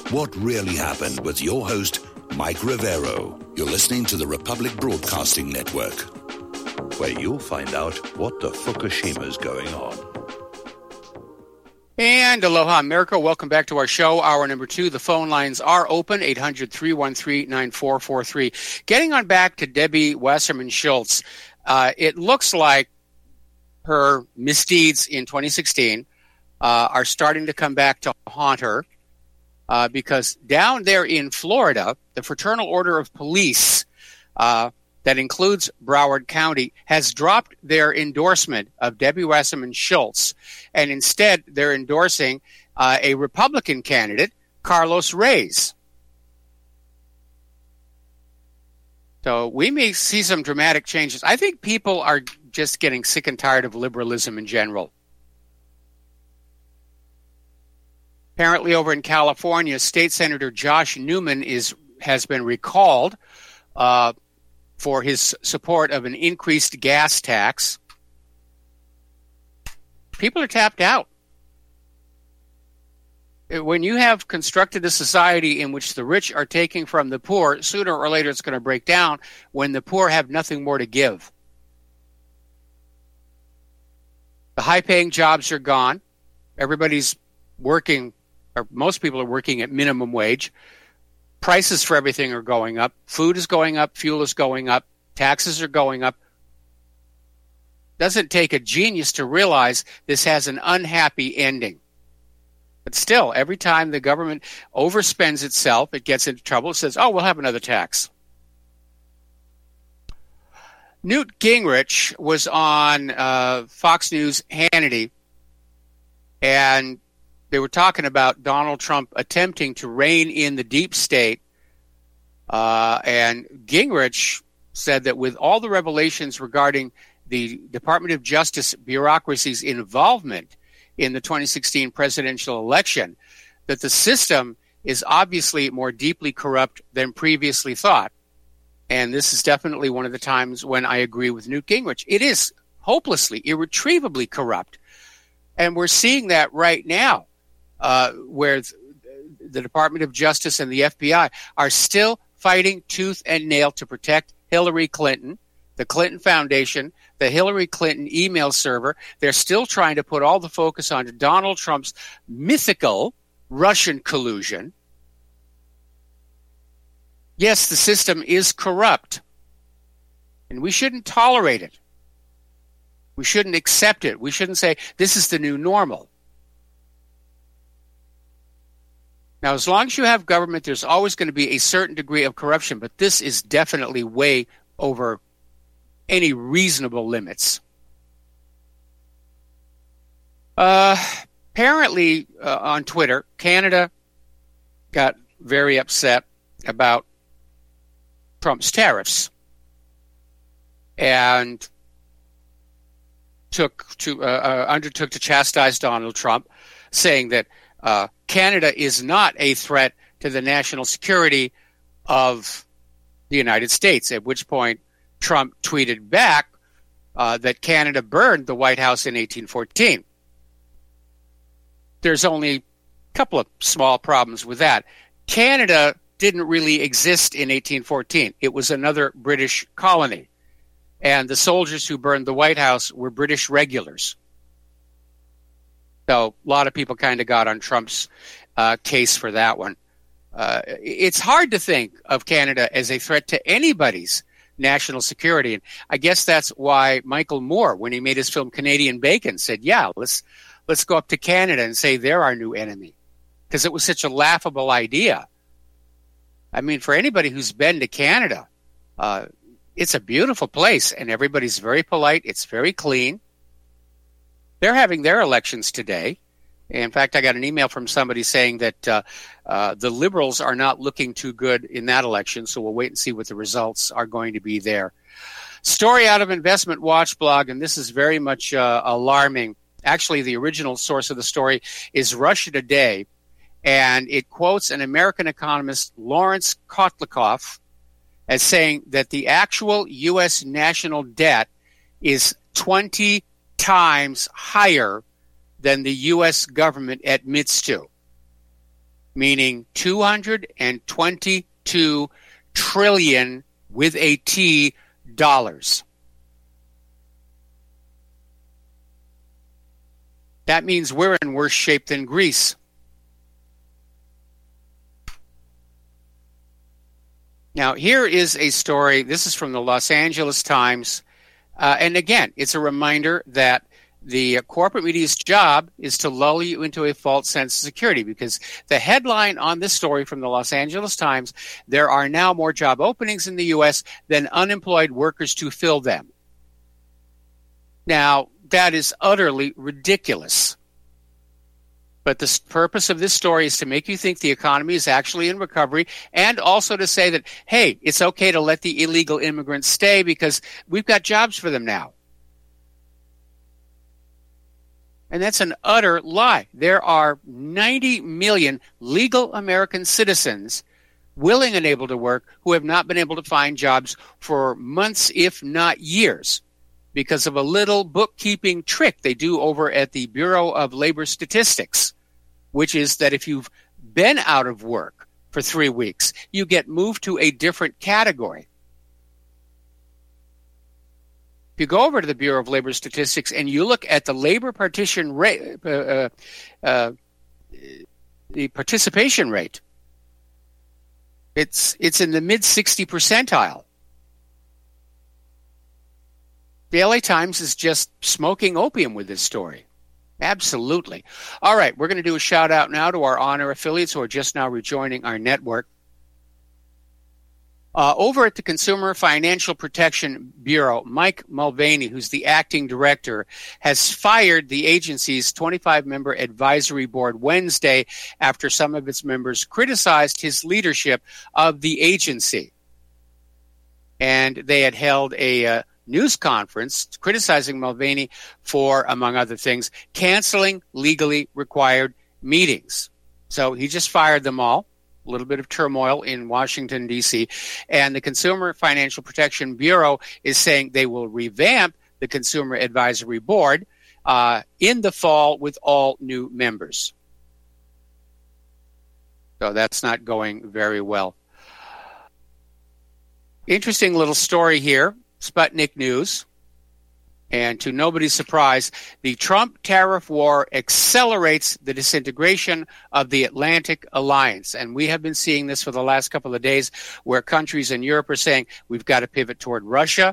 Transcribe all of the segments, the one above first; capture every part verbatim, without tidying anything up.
What really happened with your host, Mike Rivero. You're listening to the Republic Broadcasting Network, where you'll find out what the Fukushima's going on. And aloha, America. Welcome back to our show, hour number two. The phone lines are open, eight hundred, three one three, nine four four three. Getting on back to Debbie Wasserman Schultz, uh, it looks like her misdeeds in twenty sixteen uh, are starting to come back to haunt her. Uh, because down there in Florida, the Fraternal Order of Police, uh, that includes Broward County, has dropped their endorsement of Debbie Wasserman Schultz, and instead they're endorsing uh, a Republican candidate, Carlos Reyes. So we may see some dramatic changes. I think people are just getting sick and tired of liberalism in general. Apparently, over in California, State Senator Josh Newman is has been recalled uh, for his support of an increased gas tax. People are tapped out. When you have constructed a society in which the rich are taking from the poor, sooner or later it's going to break down when the poor have nothing more to give. The high-paying jobs are gone. Everybody's working, or most people are working at minimum wage. Prices for everything are going up. Food is going up. Fuel is going up. Taxes are going up. Doesn't take a genius to realize this has an unhappy ending. But still, every time the government overspends itself, it gets into trouble. It says, oh, we'll have another tax. Newt Gingrich was on uh, Fox News Hannity, and they were talking about Donald Trump attempting to rein in the deep state. Uh, and Gingrich said that with all the revelations regarding the Department of Justice bureaucracy's involvement in the twenty sixteen presidential election, that the system is obviously more deeply corrupt than previously thought. And this is definitely one of the times when I agree with Newt Gingrich. It is hopelessly, irretrievably corrupt. And we're seeing that right now, uh, where the Department of Justice and the F B I are still fighting tooth and nail to protect Hillary Clinton, the Clinton Foundation, the Hillary Clinton email server. They're still trying to put all the focus on Donald Trump's mythical Russian collusion. Yes, the system is corrupt, and we shouldn't tolerate it. We shouldn't accept it. We shouldn't say, this is the new normal. Now, as long as you have government, there's always going to be a certain degree of corruption, but this is definitely way over any reasonable limits. Uh, apparently, uh, on Twitter, Canada got very upset about Trump's tariffs and took to uh, uh, undertook to chastise Donald Trump, saying that uh, Canada is not a threat to the national security of the United States, at which point Trump tweeted back uh, that Canada burned the White House in eighteen fourteen. There's only a couple of small problems with that. Canada didn't really exist in eighteen fourteen. It was another British colony. And the soldiers who burned the White House were British regulars. So a lot of people kind of got on Trump's uh, case for that one. Uh, it's hard to think of Canada as a threat to anybody's national security. And I guess that's why Michael Moore, when he made his film Canadian Bacon, said, yeah, let's let's go up to Canada and say they're our new enemy. Because it was such a laughable idea. I mean, for anybody who's been to Canada, uh, it's a beautiful place, and everybody's very polite. It's very clean. They're having their elections today. In fact, I got an email from somebody saying that uh, uh, the Liberals are not looking too good in that election, so we'll wait and see what the results are going to be there. Story out of Investment Watch blog, and this is very much uh, alarming. Actually, the original source of the story is Russia Today, and it quotes an American economist, Lawrence Kotlikoff, as saying that the actual U S national debt is twenty times higher than the U S government admits to. meaning two hundred twenty-two trillion with a T dollars. That means we're in worse shape than Greece. Now, here is a story. This is from the Los Angeles Times. Uh, and again, it's a reminder that the corporate media's job is to lull you into a false sense of security, because the headline on this story from the Los Angeles Times, there are now more job openings in the U S than unemployed workers to fill them. Now, that is utterly ridiculous. But the purpose of this story is to make you think the economy is actually in recovery, and also to say that, hey, it's okay to let the illegal immigrants stay because we've got jobs for them now. And that's an utter lie. There are ninety million legal American citizens willing and able to work who have not been able to find jobs for months, if not years, because of a little bookkeeping trick they do over at the Bureau of Labor Statistics, which is that if you've been out of work for three weeks, you get moved to a different category. If you go over to the Bureau of Labor Statistics and you look at the labor partition rate, uh, uh, uh, the participation rate, it's it's in the mid sixty percentile. The L A Times is just smoking opium with this story. Absolutely. All right, we're going to do a shout out now to our honor affiliates who are just now rejoining our network. Uh, over at the Consumer Financial Protection Bureau, Mike Mulvaney, who's the acting director, has fired the agency's twenty-five member advisory board Wednesday after some of its members criticized his leadership of the agency. And they had held a uh, news conference criticizing Mulvaney for, among other things, canceling legally required meetings. So he just fired them all. A little bit of turmoil in Washington, D C, and the Consumer Financial Protection Bureau is saying they will revamp the Consumer Advisory Board uh, in the fall with all new members. So that's not going very well. Interesting little story here, Sputnik News. And to nobody's surprise, the Trump tariff war accelerates the disintegration of the Atlantic Alliance. And we have been seeing this for the last couple of days, where countries in Europe are saying we've got to pivot toward Russia.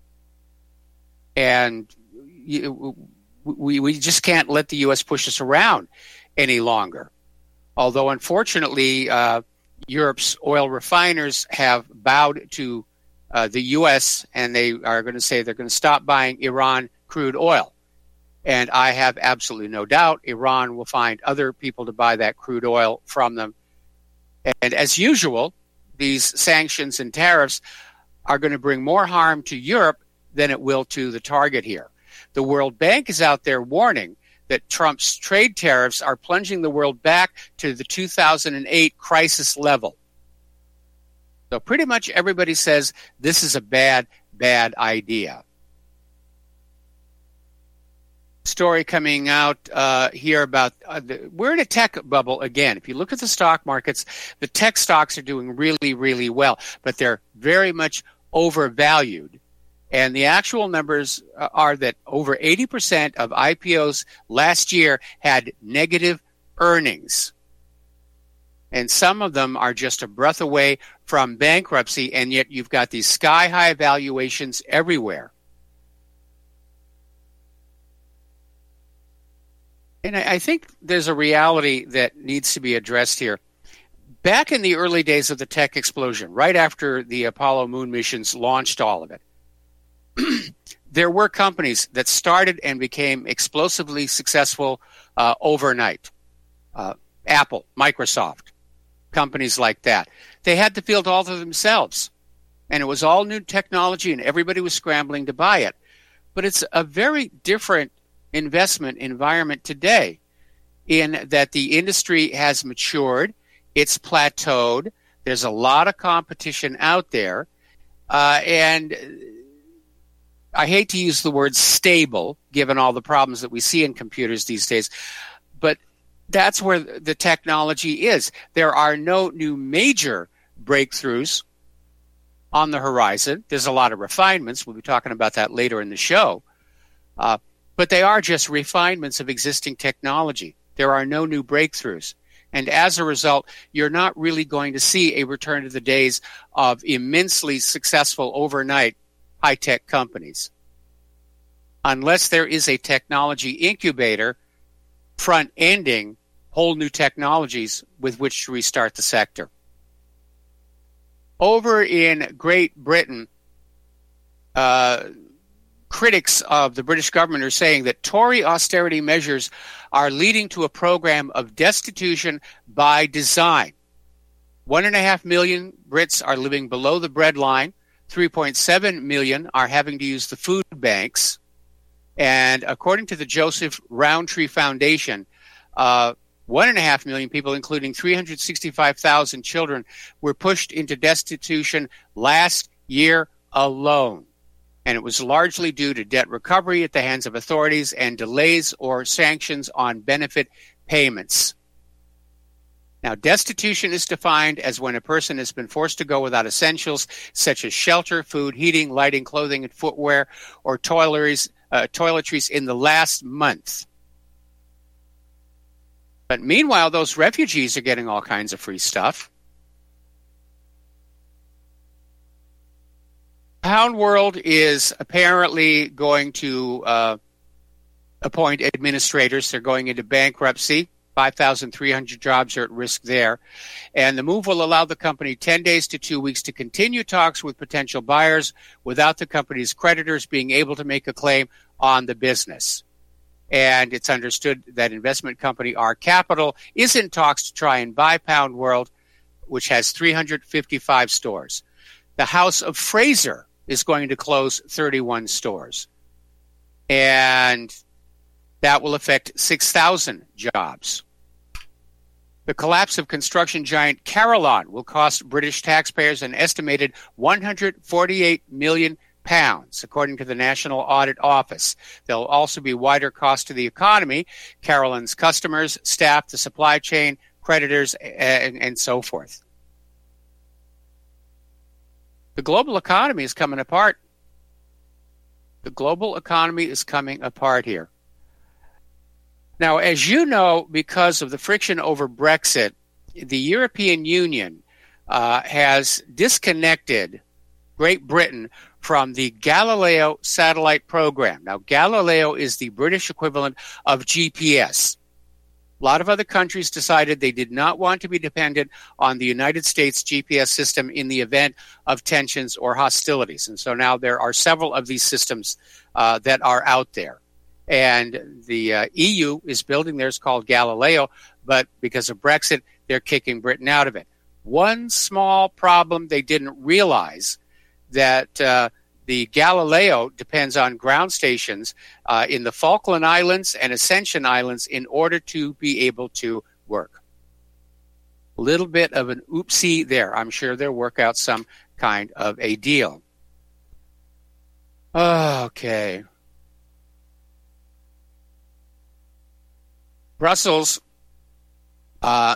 And we, we just can't let the U S push us around any longer. Although, unfortunately, uh, Europe's oil refiners have bowed to Uh, the U S, and they are going to say they're going to stop buying Iran crude oil. And I have absolutely no doubt Iran will find other people to buy that crude oil from them. And as usual, these sanctions and tariffs are going to bring more harm to Europe than it will to the target here. The World Bank is out there warning that Trump's trade tariffs are plunging the world back to the two thousand eight crisis level. So pretty much everybody says this is a bad, bad idea. Story coming out uh, here about uh, the, we're in a tech bubble again. If you look at the stock markets, the tech stocks are doing really, really well, but they're very much overvalued. And the actual numbers are that over eighty percent of I P Os last year had negative earnings. And some of them are just a breath away from bankruptcy, and yet you've got these sky-high valuations everywhere. And I, I think there's a reality that needs to be addressed here. Back in the early days of the tech explosion, right after the Apollo moon missions launched all of it, there were companies that started and became explosively successful uh, overnight. Uh, Apple, Microsoft, companies like that. They had the field all to themselves. And it was all new technology, and everybody was scrambling to buy it. But it's a very different investment environment today, in that the industry has matured, it's plateaued, there's a lot of competition out there, uh, and I hate to use the word stable, given all the problems that we see in computers these days, but that's where the technology is. There are no new major breakthroughs on the horizon. There's a lot of refinements. We'll be talking about that later in the show. Uh, but they are just refinements of existing technology. There are no new breakthroughs. And as a result, you're not really going to see a return to the days of immensely successful overnight high-tech companies, unless there is a technology incubator front-ending whole new technologies with which to restart the sector. Over in Great Britain, uh, critics of the British government are saying that Tory austerity measures are leading to a program of destitution by design. One and a half million Brits are living below the breadline. three point seven million are having to use the food banks. And according to the Joseph Rowntree Foundation, uh, one and a half million people, including three hundred sixty-five thousand children, were pushed into destitution last year alone. And it was largely due to debt recovery at the hands of authorities and delays or sanctions on benefit payments. Now, destitution is defined as when a person has been forced to go without essentials such as shelter, food, heating, lighting, clothing, and footwear, or toiletries, uh, toiletries in the last month. But meanwhile, those refugees are getting all kinds of free stuff. Pound World is apparently going to uh, appoint administrators. They're going into bankruptcy. five thousand three hundred jobs are at risk there. And the move will allow the company ten days to two weeks to continue talks with potential buyers without the company's creditors being able to make a claim on the business. And it's understood that investment company R Capital is in talks to try and buy Pound World, which has three hundred fifty-five stores. The House of Fraser is going to close thirty-one stores. And that will affect six thousand jobs. The collapse of construction giant Carillon will cost British taxpayers an estimated one hundred forty-eight million pounds, according to the National Audit Office. There will also be wider costs to the economy, Carillon's customers, staff, the supply chain, creditors, and, and so forth. The global economy is coming apart. The global economy is coming apart here. Now, as you know, because of the friction over Brexit, the European Union uh, has disconnected Great Britain from the Galileo satellite program. Now, Galileo is the British equivalent of G P S. A lot of other countries decided they did not want to be dependent on the United States G P S system in the event of tensions or hostilities. And so now there are several of these systems uh, that are out there. And the uh, E U is building theirs called Galileo, but because of Brexit, they're kicking Britain out of it. One small problem they didn't realize that uh, the Galileo depends on ground stations uh, in the Falkland Islands and Ascension Islands in order to be able to work. A little bit of an oopsie there. I'm sure they'll work out some kind of a deal. Okay. Brussels uh,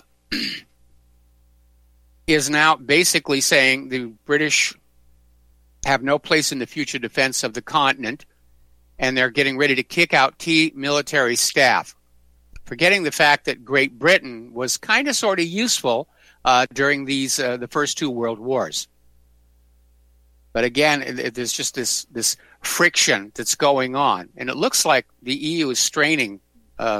is now basically saying the British have no place in the future defense of the continent, and they're getting ready to kick out key military staff, forgetting the fact that Great Britain was kind of sort of useful uh, during these uh, the first two world wars. But again, it, it, there's just this this friction that's going on, and it looks like the E U is straining. Uh,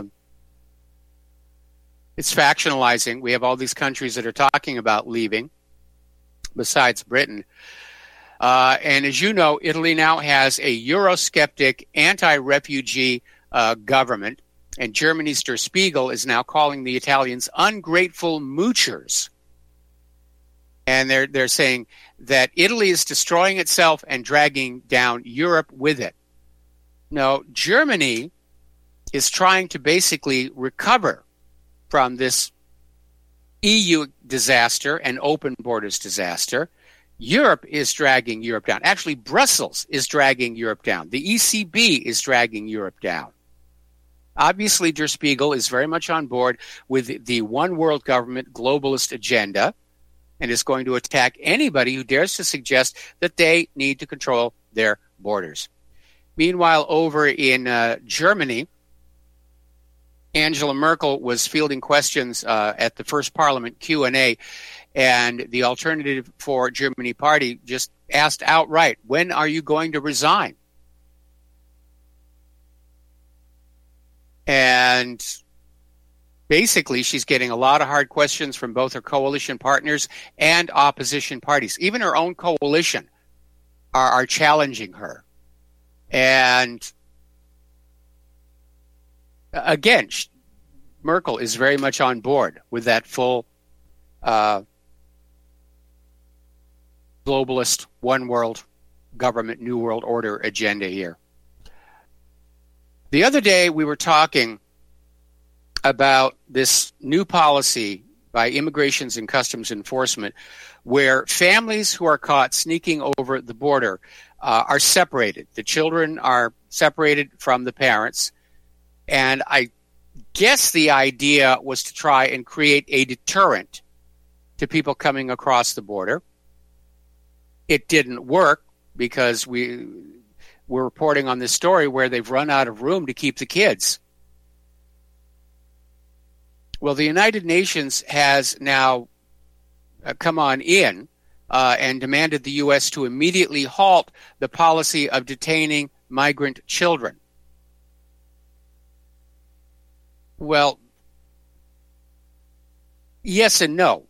it's factionalizing. We have all these countries that are talking about leaving, besides Britain. Uh, and as you know, Italy now has a Eurosceptic, anti-refugee uh, government, and Germany's Der Spiegel is now calling the Italians ungrateful moochers. And they're they're saying that Italy is destroying itself and dragging down Europe with it. No, Germany is trying to basically recover from this E U disaster and open borders disaster. Europe is dragging Europe down. Actually, Brussels is dragging Europe down. The E C B is dragging Europe down. Obviously, Der Spiegel is very much on board with the one world government globalist agenda and is going to attack anybody who dares to suggest that they need to control their borders. Meanwhile, over in uh, Germany, Angela Merkel was fielding questions uh, at the first Parliament Q and A, and the Alternative for Germany party just asked outright, when are you going to resign? And basically, she's getting a lot of hard questions from both her coalition partners and opposition parties. Even her own coalition are, are challenging her. And again, Merkel is very much on board with that full uh, globalist, one world government, new world order agenda here. The other day, we were talking about this new policy by Immigrations and Customs Enforcement where families who are caught sneaking over the border uh, are separated. The children are separated from the parents. And I guess the idea was to try and create a deterrent to people coming across the border. It didn't work because we... We're reporting on this story where they've run out of room to keep the kids. Well, the United Nations has now uh, come on in uh, and demanded the U S to immediately halt the policy of detaining migrant children. Well, yes and no.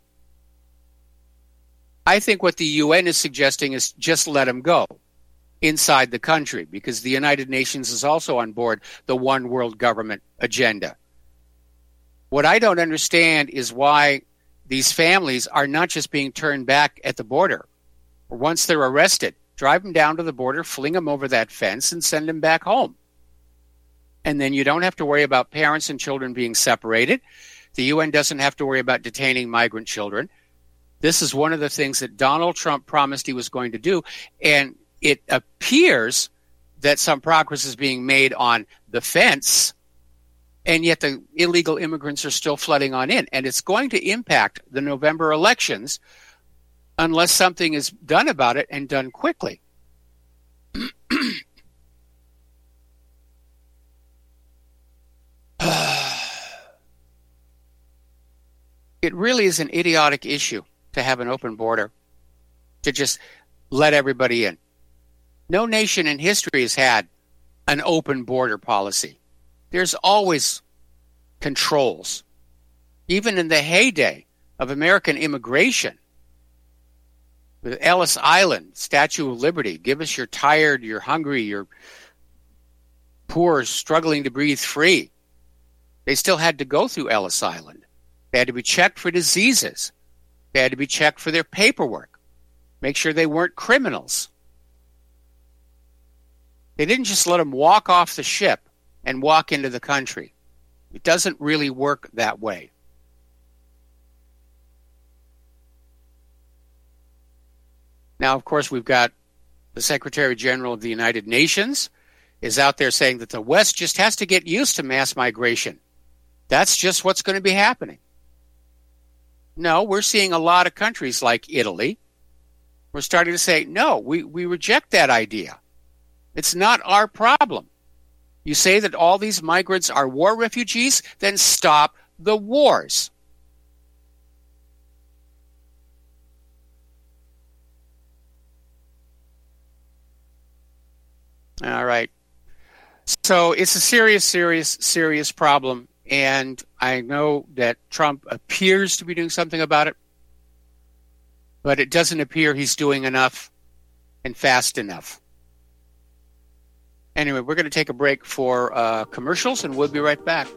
I think what the U N is suggesting is just let them go inside the country, because the United Nations is also on board the one world government agenda. What I don't understand is why these families are not just being turned back at the border. Or once they're arrested, drive them down to the border, fling them over that fence, and send them back home. And then you don't have to worry about parents and children being separated. The U N doesn't have to worry about detaining migrant children. This is one of the things that Donald Trump promised he was going to do, and it appears that some progress is being made on the fence, and yet the illegal immigrants are still flooding on in. And it's going to impact the November elections unless something is done about it and done quickly. It really is an idiotic issue to have an open border, to just let everybody in. No nation in history has had an open border policy. There's always controls. Even in the heyday of American immigration, with Ellis Island, Statue of Liberty, give us you're tired, you're hungry, you're poor, struggling to breathe free. They still had to go through Ellis Island. They had to be checked for diseases. They had to be checked for their paperwork, make sure they weren't criminals. They didn't just let them walk off the ship and walk into the country. It doesn't really work that way. Now, of course, we've got the Secretary General of the United Nations is out there saying that the West just has to get used to mass migration. That's just what's going to be happening. No, we're seeing a lot of countries like Italy. We're starting to say, no, we, we reject that idea. It's not our problem. You say that all these migrants are war refugees, then stop the wars. All right. So it's a serious, serious, serious problem. And I know that Trump appears to be doing something about it, but it doesn't appear he's doing enough and fast enough. Anyway, we're going to take a break for uh, commercials, and we'll be right back.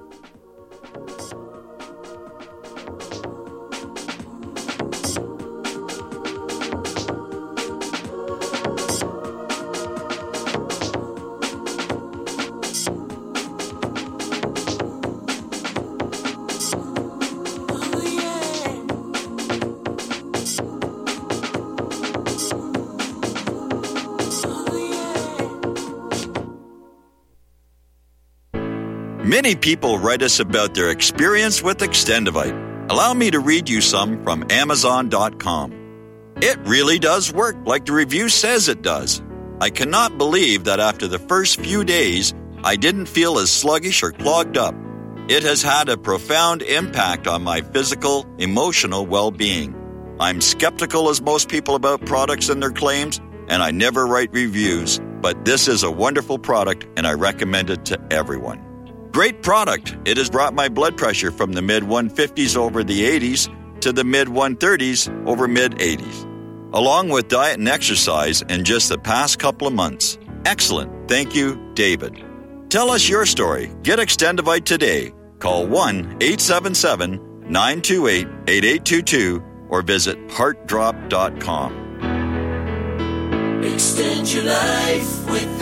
Many people write us about their experience with Extendivite. Allow me to read you some from Amazon dot com. It really does work like the review says it does. I cannot believe that after the first few days, I didn't feel as sluggish or clogged up. It has had a profound impact on my physical, emotional well-being. I'm skeptical as most people about products and their claims, and I never write reviews, but this is a wonderful product and I recommend it to everyone. Great product. It has brought my blood pressure from the mid one fifties over the eighties to the mid one thirties over mid eighties. Along with diet and exercise in just the past couple of months. Excellent. Thank you, David. Tell us your story. Get Extendivite today. Call one eight seven seven, nine two eight, eight eight two two or visit heart drop dot com. Extend your life with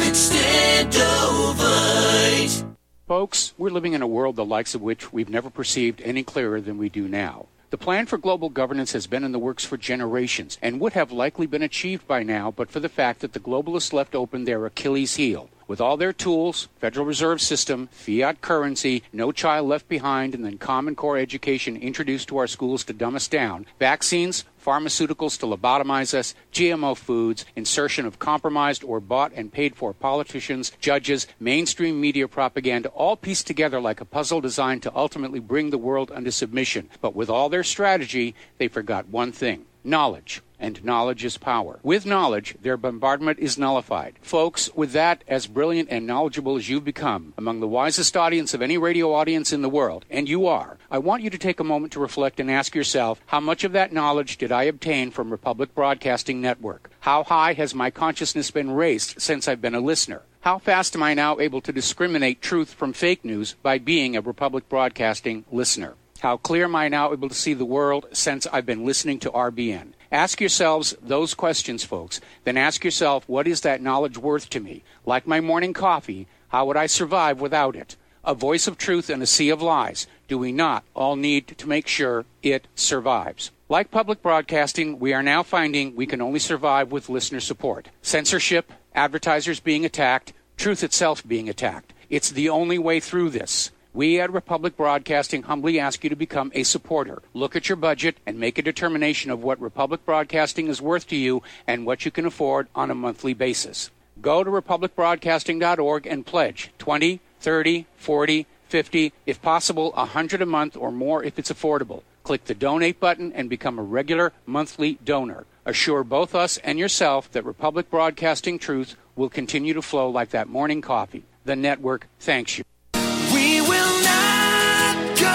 Extendivite. Folks, we're living in a world the likes of which we've never perceived any clearer than we do now. The plan for global governance has been in the works for generations and would have likely been achieved by now but for the fact that the globalists left open their Achilles heel. With all their tools, Federal Reserve System, fiat currency, no child left behind, and then Common Core education introduced to our schools to dumb us down, vaccines, pharmaceuticals to lobotomize us, G M O foods, insertion of compromised or bought and paid for politicians, judges, mainstream media propaganda, all pieced together like a puzzle designed to ultimately bring the world under submission. But with all their strategy, they forgot one thing: knowledge. And knowledge is power. With knowledge, their bombardment is nullified. Folks, with that, as brilliant and knowledgeable as you've become, among the wisest audience of any radio audience in the world, and you are, I want you to take a moment to reflect and ask yourself, how much of that knowledge did I obtain from Republic Broadcasting Network? How high has my consciousness been raised since I've been a listener? How fast am I now able to discriminate truth from fake news by being a Republic Broadcasting listener? How clear am I now able to see the world since I've been listening to R B N? Ask yourselves those questions, folks. Then ask yourself, what is that knowledge worth to me? Like my morning coffee, how would I survive without it? A voice of truth in a sea of lies. Do we not all need to make sure it survives? Like public broadcasting, we are now finding we can only survive with listener support. Censorship, advertisers being attacked, truth itself being attacked. It's the only way through this. We at Republic Broadcasting humbly ask you to become a supporter. Look at your budget and make a determination of what Republic Broadcasting is worth to you and what you can afford on a monthly basis. Go to republic broadcasting dot org and pledge twenty, thirty, forty, fifty, if possible one hundred a month or more if it's affordable. Click the donate button and become a regular monthly donor. Assure both us and yourself that Republic Broadcasting truth will continue to flow like that morning coffee. The network thanks you. We will not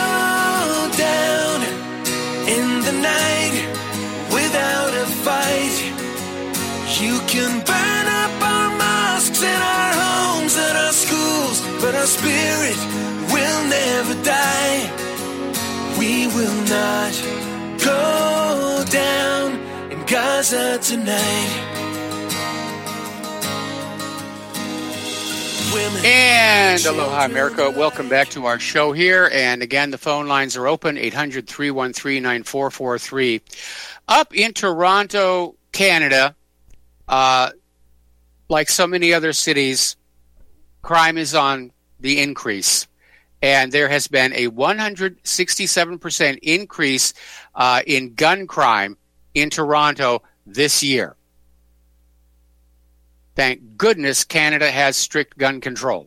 go down in the night without a fight. You can burn up our mosques and our homes and our schools, but our spirit will never die. We will not go down in Gaza tonight. And aloha, America. Welcome back to our show here. And again, the phone lines are open, eight hundred, three one three, nine four four three. Up in Toronto, Canada, uh, like so many other cities, crime is on the increase. And there has been a one hundred sixty-seven percent increase uh, in gun crime in Toronto this year. Thank goodness Canada has strict gun control.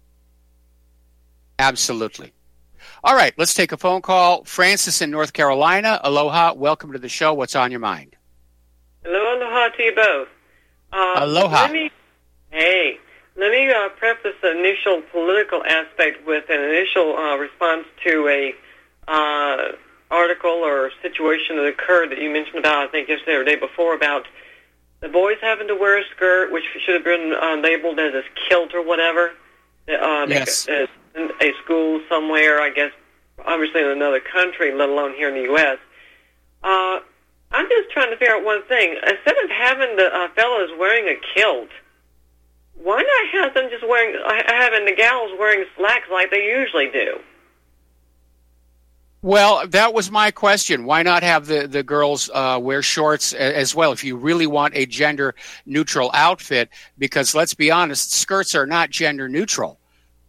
Absolutely. All right, let's take a phone call. Francis in North Carolina. Aloha. Welcome to the show. What's on your mind? Hello, aloha to you both. Uh, aloha. Let me, hey, let me uh, preface the initial political aspect with an initial uh, response to a uh, article or situation that occurred that you mentioned about, I think, yesterday or the day before, about the boys having to wear a skirt, which should have been uh, labeled as a kilt or whatever. Uh, yes. In a school somewhere, I guess, obviously in another country, let alone here in the U S Uh, I'm just trying to figure out one thing. Instead of having the uh, fellas wearing a kilt, why not have them just wearing, uh, having the gals wearing slacks like they usually do? Well, that was my question. Why not have the, the girls uh, wear shorts as well if you really want a gender-neutral outfit? Because let's be honest, skirts are not gender-neutral.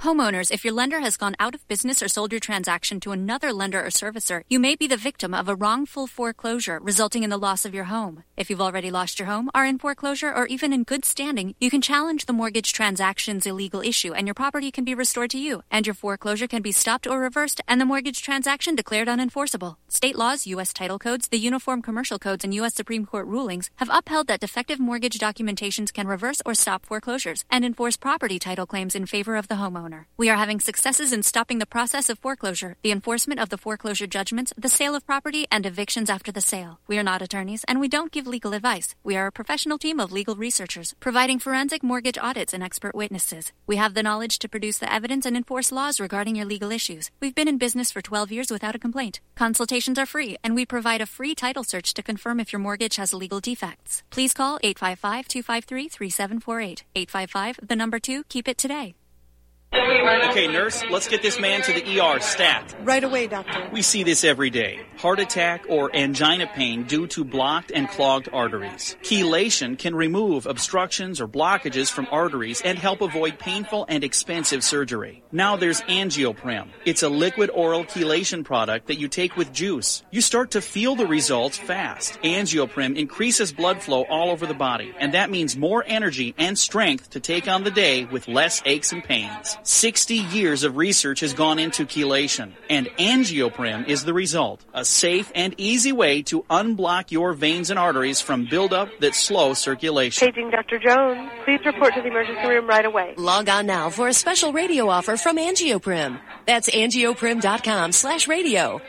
Homeowners, if your lender has gone out of business or sold your transaction to another lender or servicer, you may be the victim of a wrongful foreclosure resulting in the loss of your home. If you've already lost your home, are in foreclosure, or even in good standing, you can challenge the mortgage transaction's illegal issue and your property can be restored to you, and your foreclosure can be stopped or reversed and the mortgage transaction declared unenforceable. State laws, U S title codes, the Uniform Commercial Codes, and U S Supreme Court rulings have upheld that defective mortgage documentations can reverse or stop foreclosures and enforce property title claims in favor of the homeowner. We are having successes in stopping the process of foreclosure, the enforcement of the foreclosure judgments, the sale of property, and evictions after the sale. We are not attorneys, and we don't give legal advice. We are a professional team of legal researchers, providing forensic mortgage audits and expert witnesses. We have the knowledge to produce the evidence and enforce laws regarding your legal issues. We've been in business for twelve years without a complaint. Consultations are free, and we provide a free title search to confirm if your mortgage has legal defects. Please call eight five five, two five three, three seven four eight. eight five five, the number two, keep it today. Okay, nurse, let's get this man to the E R stat. Right away, doctor. We see this every day. Heart attack or angina pain due to blocked and clogged arteries. Chelation can remove obstructions or blockages from arteries and help avoid painful and expensive surgery. Now there's Angioprim. It's a liquid oral chelation product that you take with juice. You start to feel the results fast. Angioprim increases blood flow all over the body, and that means more energy and strength to take on the day with less aches and pains. sixty years of research has gone into chelation, and Angioprim is the result. A safe and easy way to unblock your veins and arteries from buildup that slow circulation. Paging Doctor Jones. Please report to the emergency room right away. Log on now for a special radio offer from Angioprim. That's angioprim.com slash radio.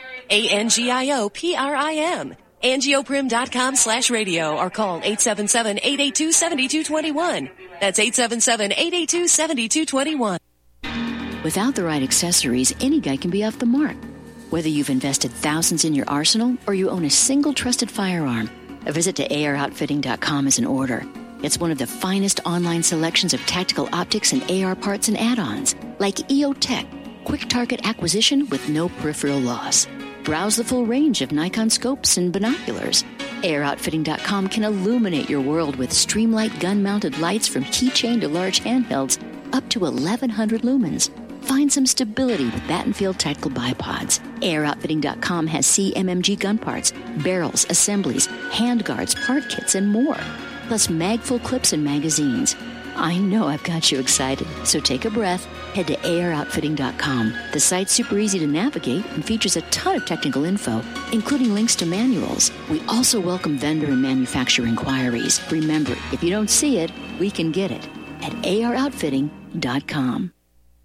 A-N-G-I-O-P-R-I-M. Angioprim.com slash radio, or call eight seven seven, eight eight two, seven two two one. That's eight seven seven, eight eight two, seven two two one. Without the right accessories, any guy can be off the mark. Whether you've invested thousands in your arsenal or you own a single trusted firearm, a visit to A R outfitting dot com is in order. It's one of the finest online selections of tactical optics and A R parts and add-ons, like E O Tech, quick target acquisition with no peripheral loss. Browse the full range of Nikon scopes and binoculars. A R outfitting dot com can illuminate your world with Streamlight gun-mounted lights from keychain to large handhelds up to eleven hundred lumens. Find some stability with Battenfield Tactical Bipods. A R outfitting dot com has C M M G gun parts, barrels, assemblies, handguards, part kits, and more. Plus mag-full clips and magazines. I know I've got you excited, so take a breath. Head to A R outfitting dot com. The site's super easy to navigate and features a ton of technical info, including links to manuals. We also welcome vendor and manufacturer inquiries. Remember, if you don't see it, we can get it at A R outfitting dot com.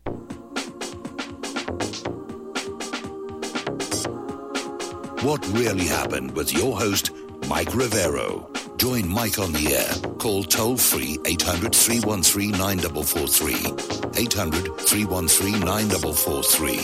What Really Happened with your host, Mike Rivero. Join Mike on the air. Call toll-free eight hundred, three one three, nine four four three. eight hundred, three one three, nine four four three.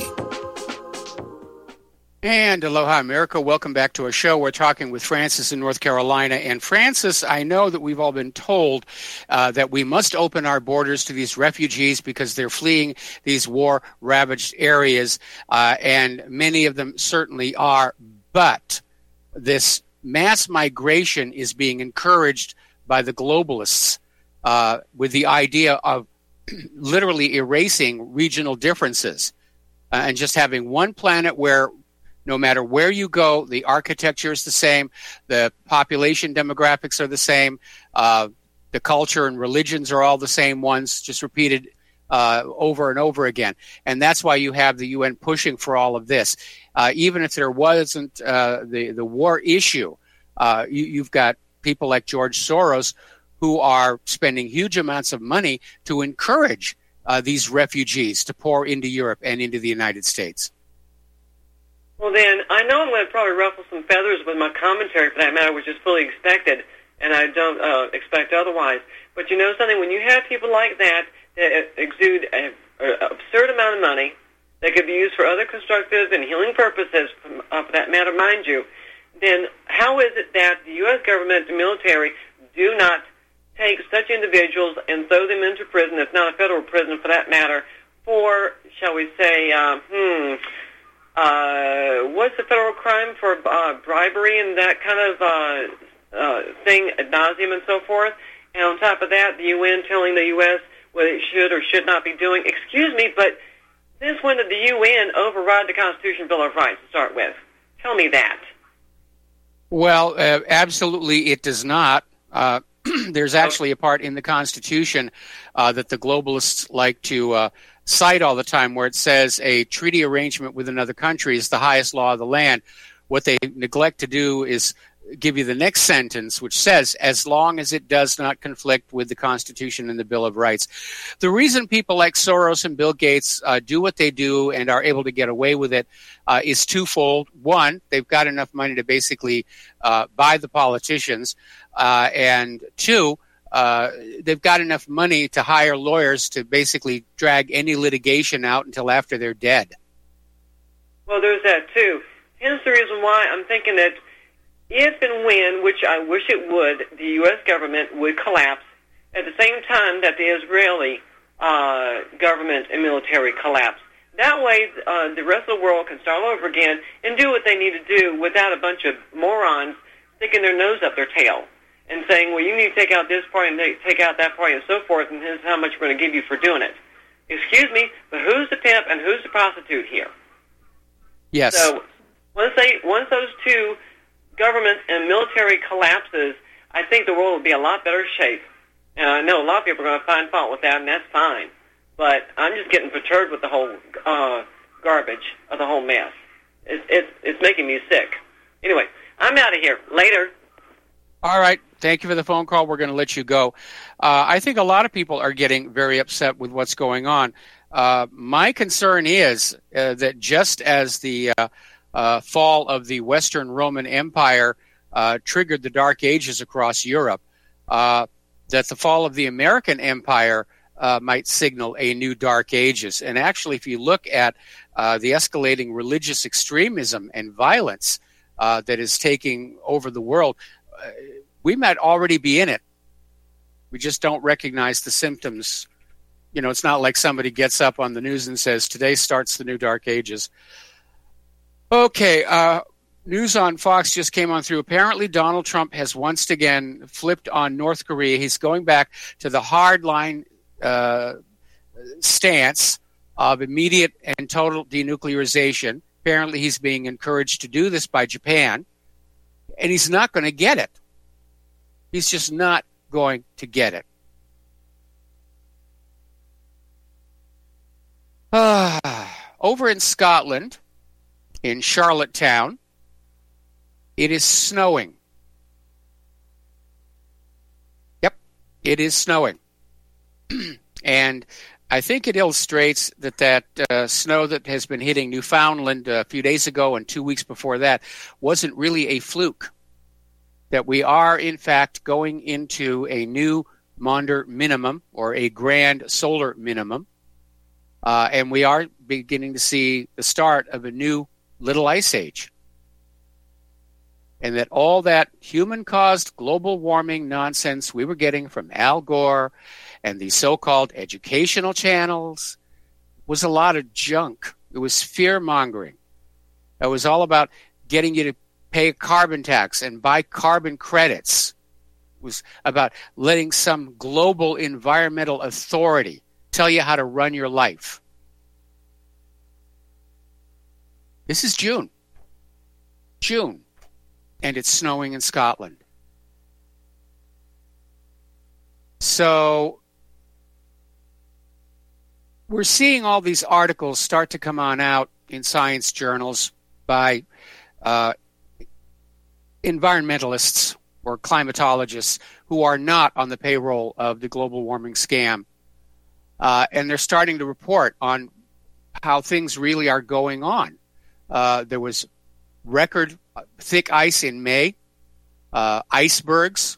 And aloha, America. Welcome back to our show. We're talking with Francis in North Carolina. And Francis, I know that we've all been told uh, that we must open our borders to these refugees because they're fleeing these war-ravaged areas, uh, and many of them certainly are. But this mass migration is being encouraged by the globalists uh, with the idea of literally erasing regional differences uh, and just having one planet where no matter where you go, the architecture is the same, the population demographics are the same, uh, the culture and religions are all the same ones, just repeated uh, over and over again. And that's why you have the U N pushing for all of this. Uh, even if there wasn't uh, the, the war issue, uh, you, you've got people like George Soros who are spending huge amounts of money to encourage uh, these refugees to pour into Europe and into the United States. Well, then, I know I'm going to probably ruffle some feathers with my commentary for that matter, which is fully expected, and I don't uh, expect otherwise. But you know something? When you have people like that that exude an absurd amount of money that could be used for other constructive and healing purposes, uh, for that matter, mind you, then how is it that the U S government, the military, do not take such individuals and throw them into prison, if not a federal prison for that matter, for, shall we say, uh, hmm... Uh, what's the federal crime for uh, bribery and that kind of uh, uh, thing ad nauseum and so forth? And on top of that, the U N telling the U S what it should or should not be doing. Excuse me, but since when did the U N override the Constitution Bill of Rights to start with? Tell me that. Well, uh, absolutely it does not. Uh, there's actually a part in the Constitution uh, that the globalists like to uh, cite all the time where it says a treaty arrangement with another country is the highest law of the land. What they neglect to do is give you the next sentence, which says, as long as it does not conflict with the Constitution and the Bill of Rights. The reason people like Soros and Bill Gates uh, do what they do and are able to get away with it uh, is twofold. One, they've got enough money to basically uh, buy the politicians. Uh, and two, uh, they've got enough money to hire lawyers to basically drag any litigation out until after they're dead. Well, there's that, too. Hence the reason why I'm thinking that if and when, which I wish it would, the U S government would collapse at the same time that the Israeli uh, government and military collapse. That way, uh, the rest of the world can start over again and do what they need to do without a bunch of morons sticking their nose up their tail and saying, well, you need to take out this party and take out that party and so forth, and here's how much we're going to give you for doing it. Excuse me, but who's the pimp and who's the prostitute here? Yes. So once they, once those two government and military collapses, I think the world will be a lot better shape. And I know a lot of people are going to find fault with that, and that's fine. But I'm just getting perturbed with the whole uh, garbage of the whole mess. It's, it's, it's making me sick. Anyway, I'm out of here. Later. All right. Thank you for the phone call. We're going to let you go. Uh, I think a lot of people are getting very upset with what's going on. Uh, my concern is uh, that just as the uh, uh, fall of the Western Roman Empire uh, triggered the Dark Ages across Europe, uh, that the fall of the American Empire uh, might signal a new Dark Ages. And actually, if you look at uh, the escalating religious extremism and violence uh, that is taking over the world, uh, we might already be in it. We just don't recognize the symptoms. You know, it's not like somebody gets up on the news and says, today starts the new Dark Ages. Okay, uh, news on Fox just came on through. Apparently, Donald Trump has once again flipped on North Korea. He's going back to the hardline uh, stance of immediate and total denuclearization. Apparently, he's being encouraged to do this by Japan, and he's not going to get it. He's just not going to get it. Uh, over in Scotland, in Charlottetown, it is snowing. Yep, it is snowing. And I think it illustrates that that uh, snow that has been hitting Newfoundland a few days ago and two weeks before that wasn't really a fluke. That we are, in fact, going into a new Maunder minimum or a grand solar minimum. Uh, and we are beginning to see the start of a new little ice age. And that all that human-caused global warming nonsense we were getting from Al Gore and the so-called educational channels was a lot of junk. It was fear-mongering. It was all about getting you to pay a carbon tax and buy carbon credits. It was about letting some global environmental authority tell you how to run your life. This is June. June. And it's snowing in Scotland. So we're seeing all these articles start to come on out in science journals by uh, environmentalists or climatologists who are not on the payroll of the global warming scam. Uh, and they're starting to report on how things really are going on. Uh, there was record thick ice in May, uh, icebergs,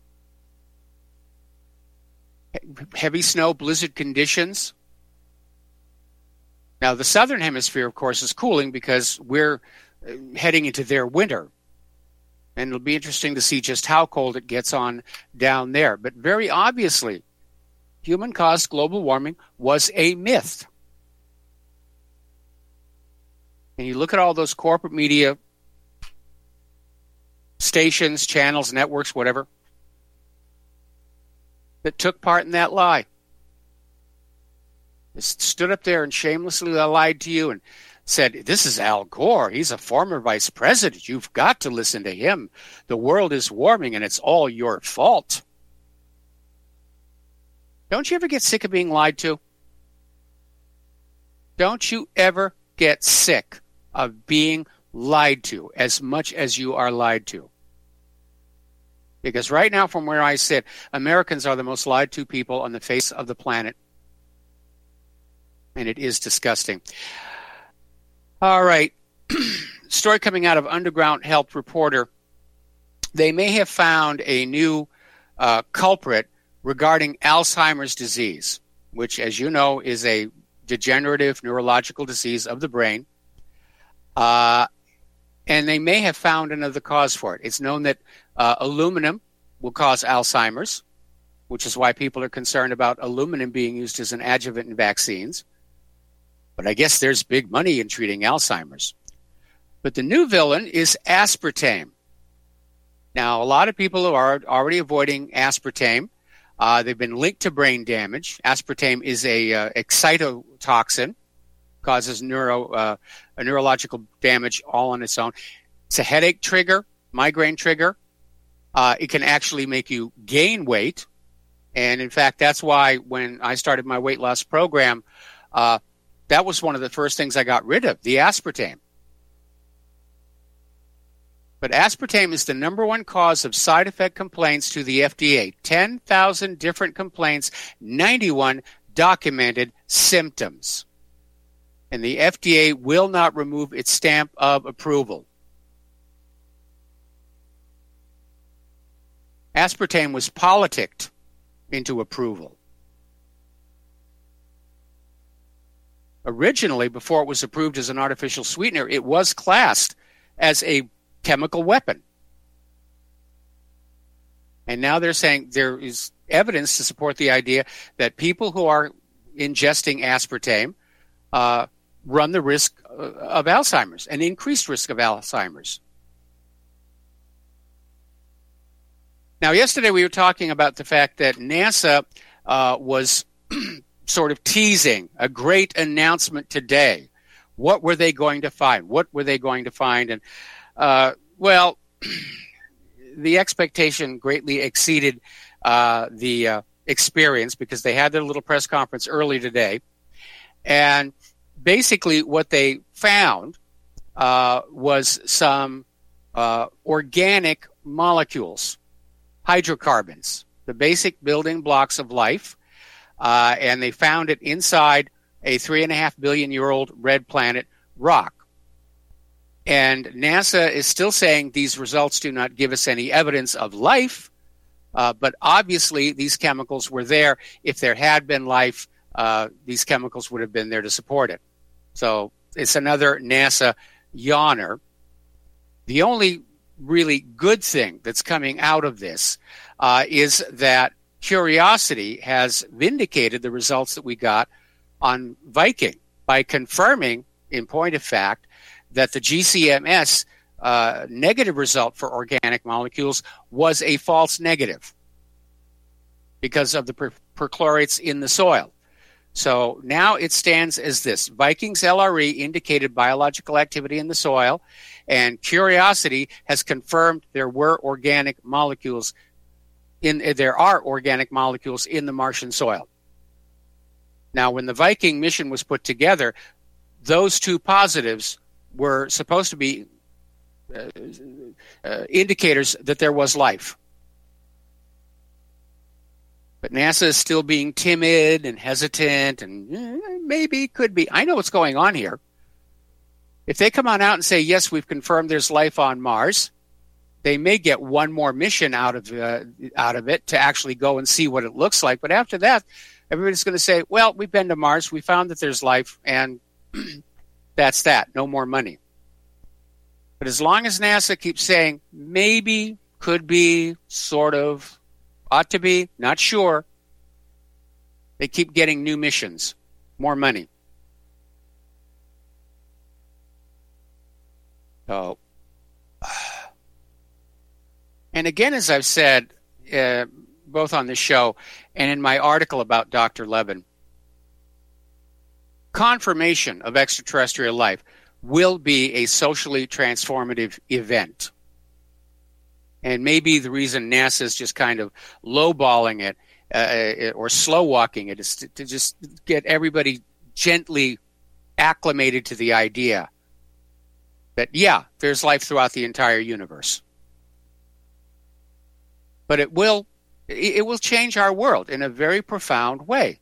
heavy snow, blizzard conditions. Now, the southern hemisphere, of course, is cooling because we're heading into their winter. And it'll be interesting to see just how cold it gets on down there. But very obviously, human-caused global warming was a myth. And you look at all those corporate media stations, channels, networks, whatever, that took part in that lie. stood up there and shamelessly lied to you and said, this is Al Gore. He's a former vice president. You've got to listen to him. The world is warming and it's all your fault. Don't you ever get sick of being lied to? Don't you ever get sick of being lied to as much as you are lied to? Because right now, from where I sit, Americans are the most lied to people on the face of the planet. And it is disgusting. All right. Story coming out of Underground Health Reporter. They may have found a new uh, culprit regarding Alzheimer's disease, which, as you know, is a degenerative neurological disease of the brain. Uh, and they may have found another cause for it. It's known that uh, aluminum will cause Alzheimer's, which is why people are concerned about aluminum being used as an adjuvant in vaccines. But I guess there's big money in treating Alzheimer's. But the new villain is aspartame. Now, a lot of people are already avoiding aspartame. Uh, they've been linked to brain damage. Aspartame is a uh, excitotoxin, causes neuro uh, a neurological damage all on its own. It's a headache trigger, migraine trigger. Uh, it can actually make you gain weight. And in fact, that's why when I started my weight loss program, uh, that was one of the first things I got rid of, the aspartame. But aspartame is the number one cause of side effect complaints to the F D A. ten thousand different complaints, ninety-one documented symptoms. And the F D A will not remove its stamp of approval. Aspartame was politicked into approval. Originally, before it was approved as an artificial sweetener, it was classed as a chemical weapon. And now they're saying there is evidence to support the idea that people who are ingesting aspartame uh, run the risk of Alzheimer's, an increased risk of Alzheimer's. Now, yesterday we were talking about the fact that NASA uh, was sort of teasing a great announcement today. What were they going to find? What were they going to find? And, uh, well, the expectation greatly exceeded uh, the uh, experience because they had their little press conference early today. And basically what they found uh, was some uh, organic molecules, hydrocarbons, the basic building blocks of life. Uh, and they found it inside a three and a half billion year old red planet rock. And NASA is still saying these results do not give us any evidence of life, uh, but obviously these chemicals were there. If there had been life, uh, these chemicals would have been there to support it. So it's another NASA yawner. The only really good thing that's coming out of this uh, is that Curiosity has vindicated the results that we got on Viking by confirming, in point of fact, that the G C M S uh, negative result for organic molecules was a false negative because of the per- perchlorates in the soil. So now it stands as this. Viking's L R E indicated biological activity in the soil, and Curiosity has confirmed there were organic molecules In, there are organic molecules in the Martian soil. Now, when the Viking mission was put together, those two positives were supposed to be uh, uh, indicators that there was life. But NASA is still being timid and hesitant and eh, maybe, could be. I know what's going on here. If they come on out and say, yes, we've confirmed there's life on Mars, they may get one more mission out of uh, out of it to actually go and see what it looks like. But after that, everybody's going to say, well, we've been to Mars. We found that there's life, and that's that. No more money. But as long as NASA keeps saying maybe, could be, sort of, ought to be, not sure, they keep getting new missions, more money. So... And again, as I've said, uh, both on this show and in my article about Doctor Levin, confirmation of extraterrestrial life will be a socially transformative event. And maybe the reason NASA is just kind of lowballing it uh, or slow walking it is to, to just get everybody gently acclimated to the idea that, yeah, there's life throughout the entire universe. But it will, it will change our world in a very profound way.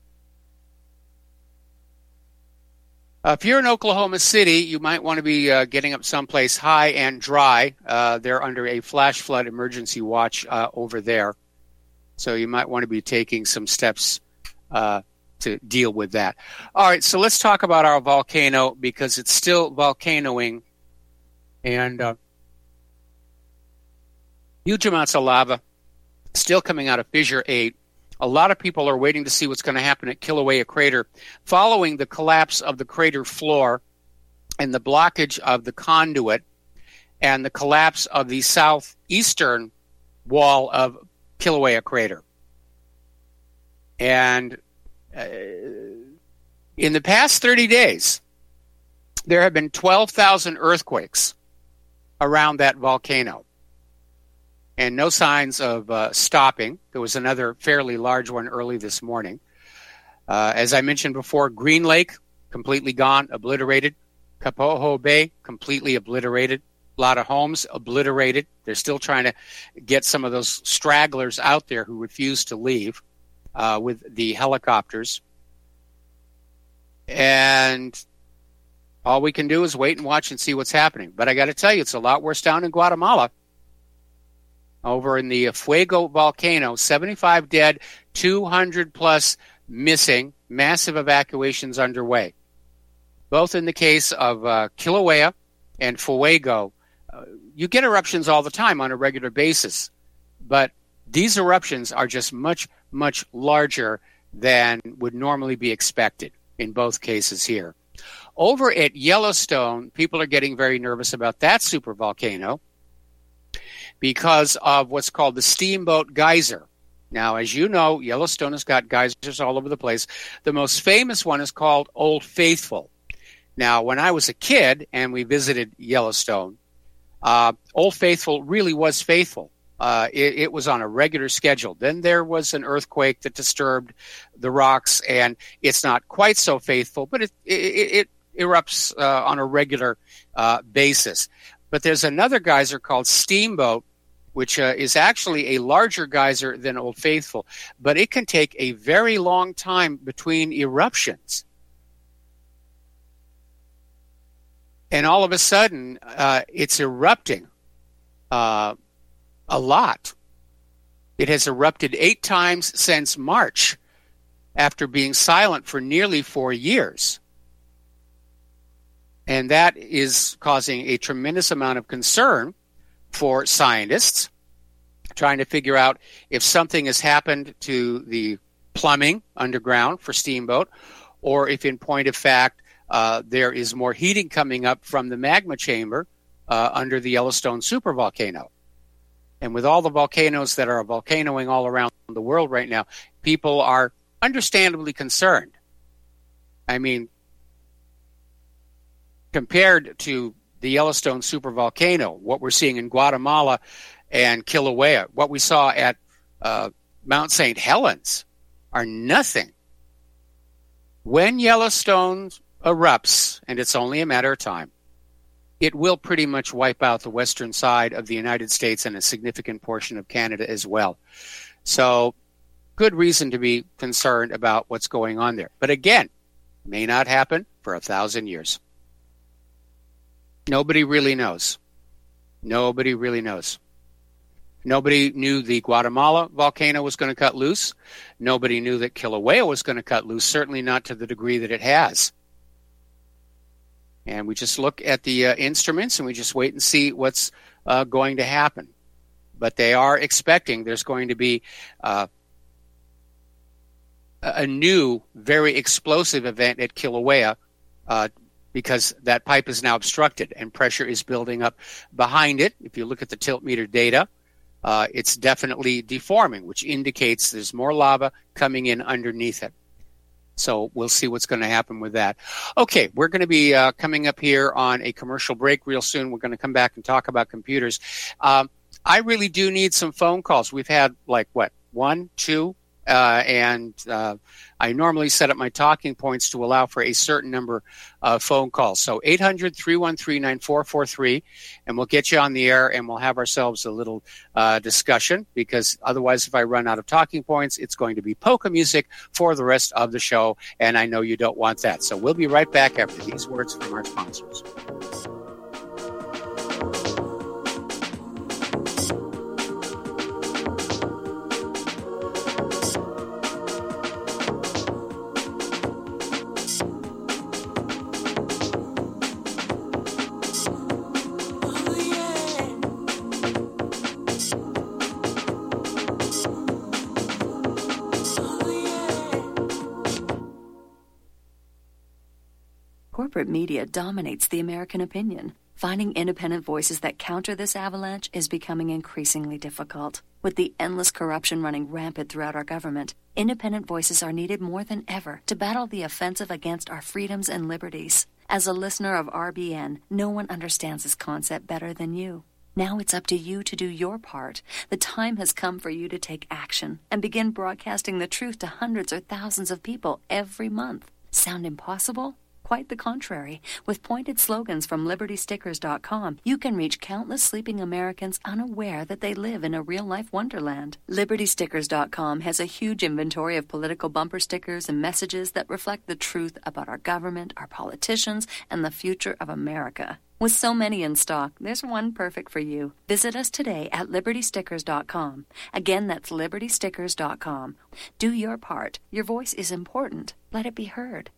Uh, if you're in Oklahoma City, you might want to be uh, getting up someplace high and dry. Uh, they're under a flash flood emergency watch uh, over there. So you might want to be taking some steps uh, to deal with that. All right, so let's talk about our volcano because it's still volcanoing. And uh, huge amounts of lava still coming out of Fissure eight. A lot of people are waiting to see what's going to happen at Kilauea Crater following the collapse of the crater floor and the blockage of the conduit and the collapse of the southeastern wall of Kilauea Crater. And uh, in the past thirty days, there have been twelve thousand earthquakes around that volcano. And no signs of uh, stopping. There was another fairly large one early this morning. Uh, as I mentioned before, Green Lake, completely gone, obliterated. Kapoho Bay, completely obliterated. A lot of homes obliterated. They're still trying to get some of those stragglers out there who refuse to leave uh, with the helicopters. And all we can do is wait and watch and see what's happening. But I got to tell you, it's a lot worse down in Guatemala. Over in the Fuego volcano, seventy-five dead, two hundred plus missing, massive evacuations underway. Both in the case of uh, Kilauea and Fuego, uh, you get eruptions all the time on a regular basis, but these eruptions are just much, much larger than would normally be expected in both cases here. Over at Yellowstone, people are getting very nervous about that supervolcano because of what's called the Steamboat Geyser. Now, as you know, Yellowstone has got geysers all over the place. The most famous one is called Old Faithful. Now, when I was a kid and we visited Yellowstone, uh, Old Faithful really was faithful. Uh, it, it was on a regular schedule. Then there was an earthquake that disturbed the rocks, and it's not quite so faithful, but it, it, it erupts uh, on a regular uh, basis. But there's another geyser called Steamboat, which uh, is actually a larger geyser than Old Faithful, but it can take a very long time between eruptions. And all of a sudden, uh, it's erupting uh, a lot. It has erupted eight times since March, after being silent for nearly four years. And that is causing a tremendous amount of concern for scientists, trying to figure out if something has happened to the plumbing underground for Steamboat, or if in point of fact uh, there is more heating coming up from the magma chamber uh, under the Yellowstone supervolcano. And with all the volcanoes that are volcanoing all around the world right now, people are understandably concerned. I mean, compared to the Yellowstone supervolcano, what we're seeing in Guatemala and Kilauea, what we saw at uh, Mount Saint Helens, are nothing. When Yellowstone erupts, and it's only a matter of time, it will pretty much wipe out the western side of the United States and a significant portion of Canada as well. So, good reason to be concerned about what's going on there. But again, may not happen for a thousand years. Nobody really knows. Nobody really knows. Nobody knew the Guatemala volcano was going to cut loose. Nobody knew that Kilauea was going to cut loose, certainly not to the degree that it has. And we just look at the uh, instruments and we just wait and see what's uh, going to happen. But they are expecting there's going to be uh, a new, very explosive event at Kilauea uh, because that pipe is now obstructed and pressure is building up behind it. If you look at the tilt meter data, uh, it's definitely deforming, which indicates there's more lava coming in underneath it. So we'll see what's going to happen with that. Okay, we're going to be uh, coming up here on a commercial break real soon. We're going to come back and talk about computers. Um, I really do need some phone calls. We've had like, what, one, two? Uh, and uh, I normally set up my talking points to allow for a certain number of phone calls. So eight hundred, three one three, nine four four three, and we'll get you on the air, and we'll have ourselves a little uh, discussion, because otherwise if I run out of talking points, it's going to be polka music for the rest of the show, and I know you don't want that. So we'll be right back after these words from our sponsors. Corporate media dominates the American opinion. Finding independent voices that counter this avalanche is becoming increasingly difficult. With the endless corruption running rampant throughout our government, independent voices are needed more than ever to battle the offensive against our freedoms and liberties. As a listener of R B N, no one understands this concept better than you. Now it's up to you to do your part. The time has come for you to take action and begin broadcasting the truth to hundreds or thousands of people every month. Sound impossible? Quite the contrary. With pointed slogans from Liberty Stickers dot com, you can reach countless sleeping Americans unaware that they live in a real-life wonderland. Liberty Stickers dot com has a huge inventory of political bumper stickers and messages that reflect the truth about our government, our politicians, and the future of America. With so many in stock, there's one perfect for you. Visit us today at Liberty Stickers dot com. Again, that's Liberty Stickers dot com. Do your part. Your voice is important. Let it be heard.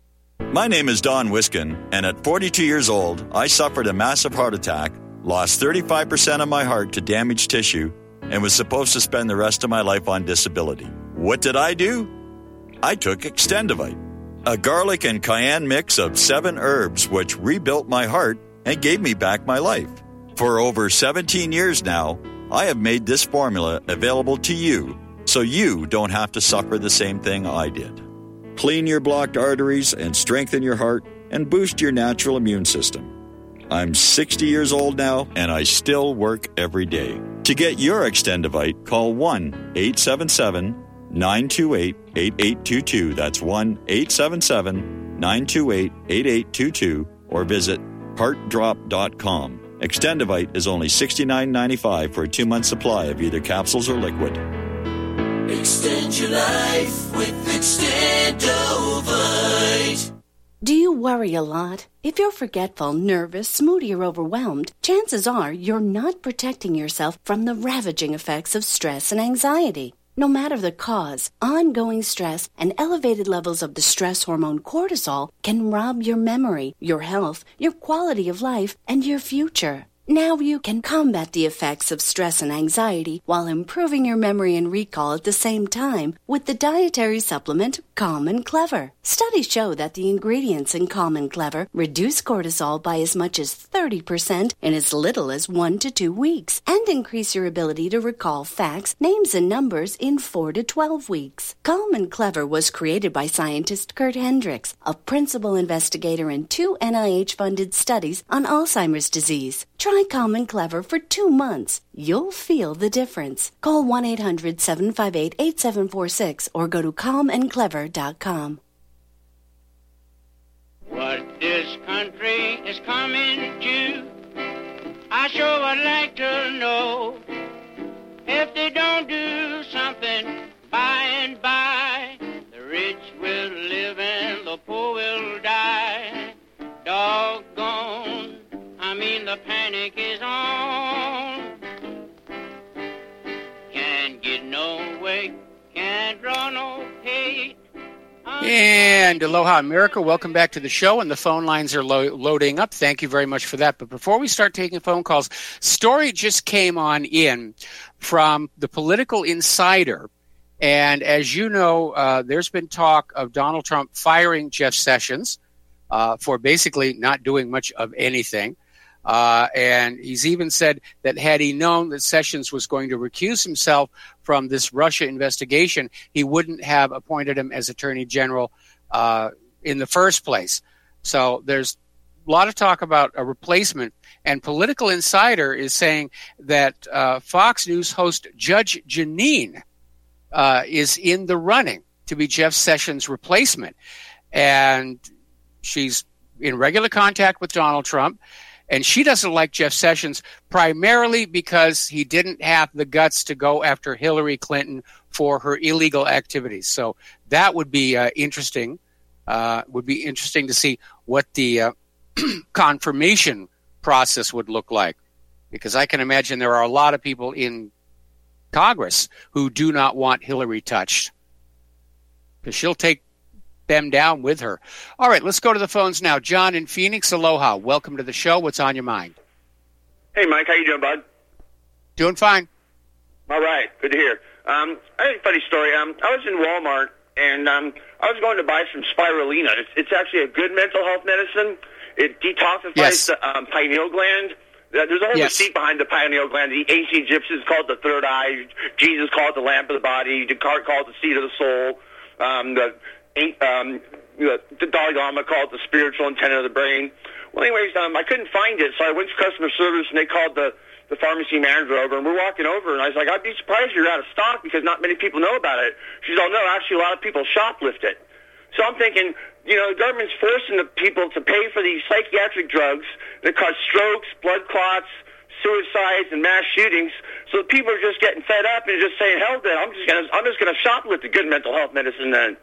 My name is Don Wiskin, and at forty-two years old, I suffered a massive heart attack, lost thirty-five percent of my heart to damaged tissue, and was supposed to spend the rest of my life on disability. What did I do? I took Extendivite, a garlic and cayenne mix of seven herbs which rebuilt my heart and gave me back my life. For over seventeen years now, I have made this formula available to you, so you don't have to suffer the same thing I did. Clean your blocked arteries and strengthen your heart and boost your natural immune system. I'm sixty years old now, and I still work every day. To get your Extendivite, call one eight seven seven, nine two eight, eight eight two two. That's one eight seven seven, nine two eight, eight eight two two, or visit heart drop dot com. Extendivite is only sixty-nine ninety-five for a two-month supply of either capsules or liquid. Extend your life with Extendovite. Do you worry a lot? If you're forgetful, nervous, moody, or overwhelmed, chances are you're not protecting yourself from the ravaging effects of stress and anxiety. No matter the cause, ongoing stress and elevated levels of the stress hormone cortisol can rob your memory, your health, your quality of life, and your future. Now you can combat the effects of stress and anxiety while improving your memory and recall at the same time with the dietary supplement Calm and Clever. Studies show that the ingredients in Calm and Clever reduce cortisol by as much as thirty percent in as little as one to two weeks and increase your ability to recall facts, names, and numbers in four to twelve weeks. Calm and Clever was created by scientist Kurt Hendricks, a principal investigator in two N I H-funded studies on Alzheimer's disease. Try Calm and Clever for two months. You'll feel the difference. Call one eight hundred, seven five eight, eight seven four six or go to calm and clever dot com. What this country is coming to, I sure would like to know. If they don't do something by and by, the rich will live and the poor will die. Doggone, I mean the panic is on. Can't get no way, can't draw no pay. And aloha, America. Welcome back to the show. And the phone lines are lo- loading up. Thank you very much for that. But before we start taking phone calls, story just came on in from the Political Insider. And as you know, uh, there's been talk of Donald Trump firing Jeff Sessions uh, for basically not doing much of anything. Uh, and he's even said that had he known that Sessions was going to recuse himself from this Russia investigation, he wouldn't have appointed him as Attorney General uh, in the first place. So there's a lot of talk about a replacement, and Political Insider is saying that uh, Fox News host Judge Jeanine uh, is in the running to be Jeff Sessions' replacement. And she's in regular contact with Donald Trump, and she doesn't like Jeff Sessions primarily because he didn't have the guts to go after Hillary Clinton for her illegal activities. So that would be uh, interesting. Uh, would be interesting to see what the uh, confirmation process would look like, because I can imagine there are a lot of people in Congress who do not want Hillary touched, because she'll take them down with her. All right, let's go to the phones now. John in Phoenix, aloha. Welcome to the show. What's on your mind? Hey, Mike. How you doing, bud? Doing fine. All right. Good to hear. Um, I have a funny story. Um, I was in Walmart, and um, I was going to buy some spirulina. It's, it's actually a good mental health medicine. It detoxifies yes. the um, pineal gland. There's a whole yes. receipt behind the pineal gland. The ancient Egyptians called it the third eye. Jesus called it the lamp of the body. Descartes called it the seat of the soul. Um, the Um, the Dalai Lama called it the spiritual antenna of the brain. Well, anyways, um, I couldn't find it, so I went to customer service, and they called the, the pharmacy manager over, and we're walking over, and I was like, I'd be surprised you're out of stock because not many people know about it. She's all, no, actually, a lot of people shoplift it. So I'm thinking, you know, the government's forcing the people to pay for these psychiatric drugs that cause strokes, blood clots, suicides, and mass shootings. So the people are just getting fed up and just saying, hell, then I'm just gonna, I'm just gonna shoplift the good mental health medicine then.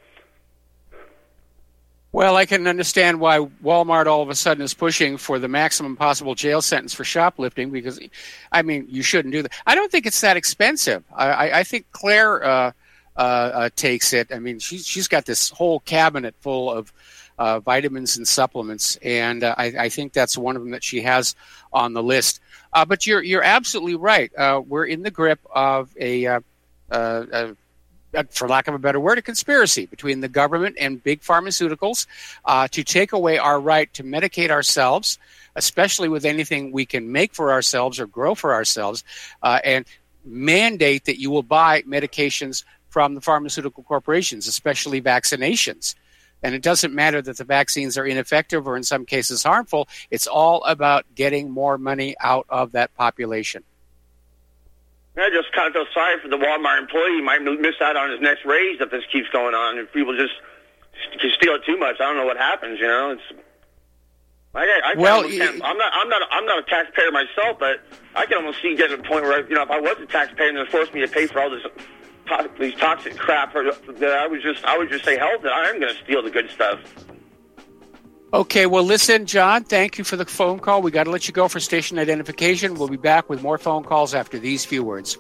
Well, I can understand why Walmart all of a sudden is pushing for the maximum possible jail sentence for shoplifting, because, I mean, you shouldn't do that. I don't think it's that expensive. I, I, I think Claire uh, uh, uh, takes it. I mean, she's, she's got this whole cabinet full of uh, vitamins and supplements, and uh, I, I think that's one of them that she has on the list. Uh, but you're you're absolutely right. Uh, we're in the grip of a, uh, uh, a for lack of a better word, a conspiracy between the government and big pharmaceuticals uh, to take away our right to medicate ourselves, especially with anything we can make for ourselves or grow for ourselves, uh, and mandate that you will buy medications from the pharmaceutical corporations, especially vaccinations. And it doesn't matter that the vaccines are ineffective or in some cases harmful. It's all about getting more money out of that population. I just kind of feel sorry for the Walmart employee. He might miss out on his next raise if this keeps going on. If people just steal it too much, I don't know what happens. You know, it's. I, I well, can't, I'm not. I'm not. I'm not a taxpayer myself, but I can almost see getting to the point where, you know, if I was a taxpayer and they forced me to pay for all this, to, these toxic crap, or, that I would just, I would just say, hell, that I'm going to steal the good stuff. Okay, well, listen, John, thank you for the phone call. We got to let you go for station identification. We'll be back with more phone calls after these few words.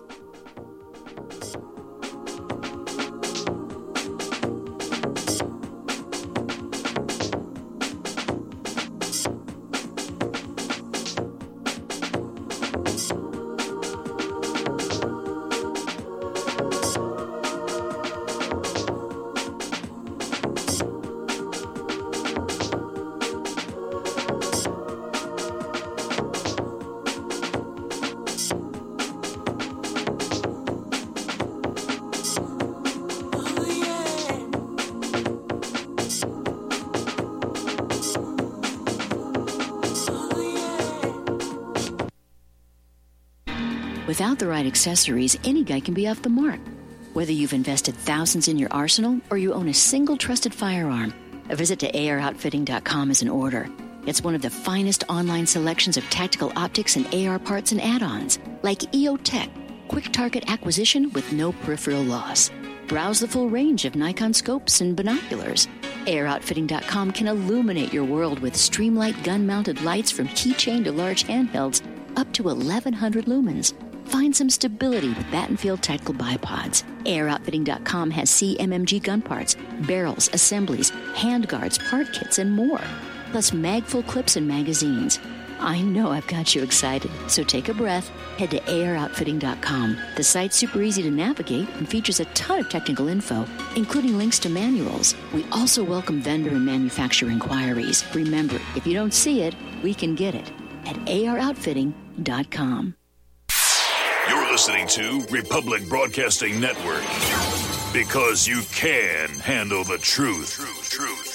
Without the right accessories, any guy can be off the mark. Whether you've invested thousands in your arsenal or you own a single trusted firearm, a visit to A R outfitting dot com is in order. It's one of the finest online selections of tactical optics and A R parts and add-ons, like E O Tech, quick target acquisition with no peripheral loss. Browse the full range of Nikon scopes and binoculars. A R outfitting dot com can illuminate your world with Streamlight gun-mounted lights from keychain to large handhelds up to eleven hundred lumens. Find some stability with Battenfield Tactical Bipods. A R outfitting dot com has C M M G gun parts, barrels, assemblies, handguards, part kits, and more. Plus mag-full clips and magazines. I know I've got you excited, so take a breath. Head to A R outfitting dot com. The site's super easy to navigate and features a ton of technical info, including links to manuals. We also welcome vendor and manufacturer inquiries. Remember, if you don't see it, we can get it at A R outfitting dot com. You're listening to Republic Broadcasting Network. Because you can handle the truth. Truth, truth.